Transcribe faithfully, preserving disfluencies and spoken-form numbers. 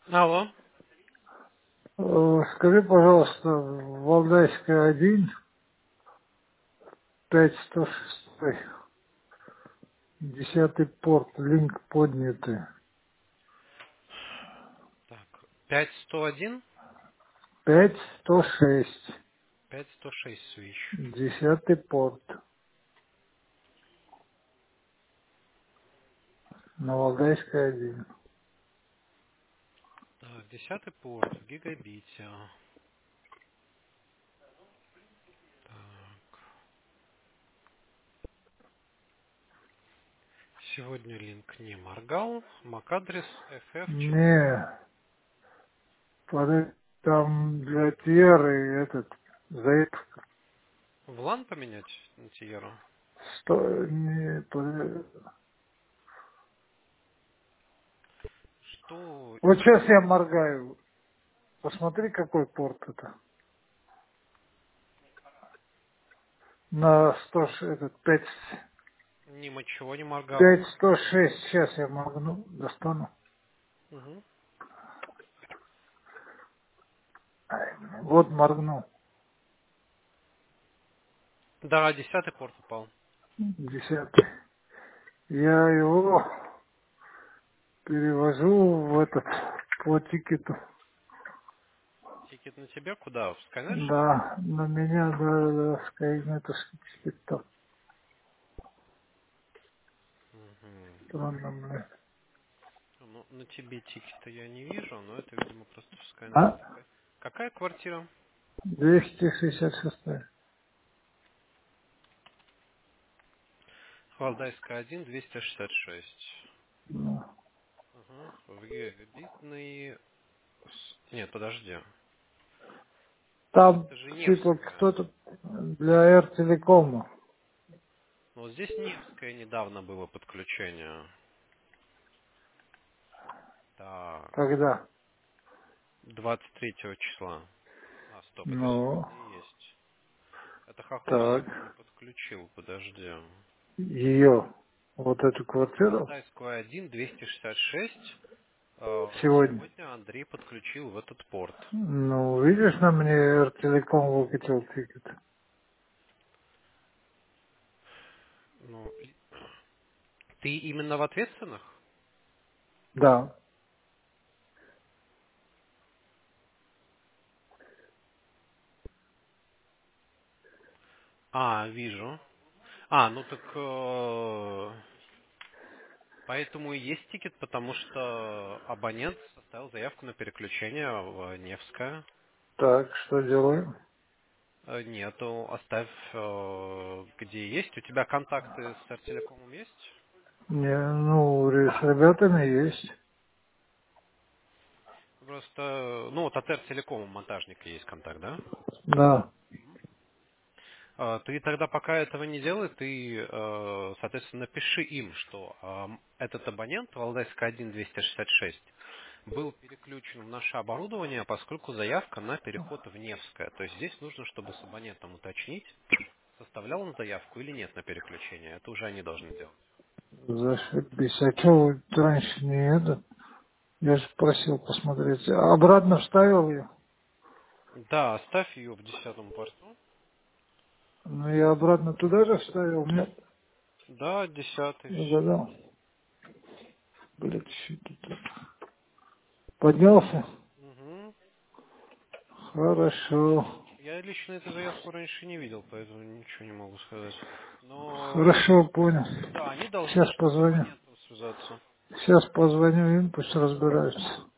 Алло. Э, Скажи, пожалуйста, Валдайская один, пять сто шесть, десятый порт, линк поднятый. Так, пять сто один, пять сто шесть, пять сто шесть свич. десятый порт, на Валдайской один. Так, десятый порт в гигабите. Так, сегодня линк не моргал. MAC-адрес эф эф четыре. Не, под- там для Тьеры этот, за В лан поменять на Тиеру? сто, не, под- Что Вот сейчас я моргаю. Посмотри, какой порт это. На сто, ш- этот, пять, мимо чего не моргало? пять сто шесть, сейчас я моргну, достану. Угу. Ай, вот моргнул. Да, десятый порт упал. Десятый. Я его перевожу в этот, по тикету. Тикет на тебя куда? В Skynet? Да, на меня, да, да, да, Skynet тикет. Угу. Странно, блядь. Ну, на тебе тикета я не вижу, но это, видимо, просто в Skynet. А? Какая, какая квартира? двести шестьдесят шесть. Валдайская один, двести шестьдесят шесть. Ну, Ага. В гигабитный... с- Нет, подожди. там, Это же типа, Невская. кто-то для Эр Телекома. Ну, вот здесь Невская недавно было подключение. Так, Когда? двадцать третьего числа. А, стоп, это Ну, сегодня есть. Это Хохлов так. сегодня подключил, подожди. Ее, вот эту квартиру Валдайскую один, двести шестьдесят шесть. э, сегодня. Сегодня Андрей подключил в этот порт. Ну, видишь, на мне Эр Телеком выкатил тикет. Ну, и- ты именно в ответственных? Да, А, вижу. А, ну так э, поэтому и есть тикет, потому что абонент составил заявку на переключение в Невское. так, что делаем? Э, Нету, оставь э, где есть. У тебя контакты с Артелекомом есть? Не, ну, ре- с ребятами есть. Просто, ну вот от Артелекома монтажника есть контакт, да? Да, Э, Ты тогда пока этого не делай, ты, э, соответственно, напиши им, что э, этот абонент Валдайская один, двести шестьдесят шесть был переключен в наше оборудование, поскольку заявка на переход в Невское. То есть здесь нужно, чтобы с абонентом уточнить, составлял он заявку или нет на переключение. Это уже они должны делать. зашибись. А что вы раньше не это? Я же просил посмотреть. А обратно вставил ее? Да, оставь ее в десятом порту. Ну, я обратно туда же вставил, нет? Да, десятый, все. Угадал. Блять, что тут? Поднялся? Угу. Хорошо. Я лично эту заявку раньше не видел, поэтому ничего не могу сказать. Но Хорошо, понял. да, они должны Сейчас что-то с позвоню. абонентом связаться. Сейчас позвоню им, пусть разбираются.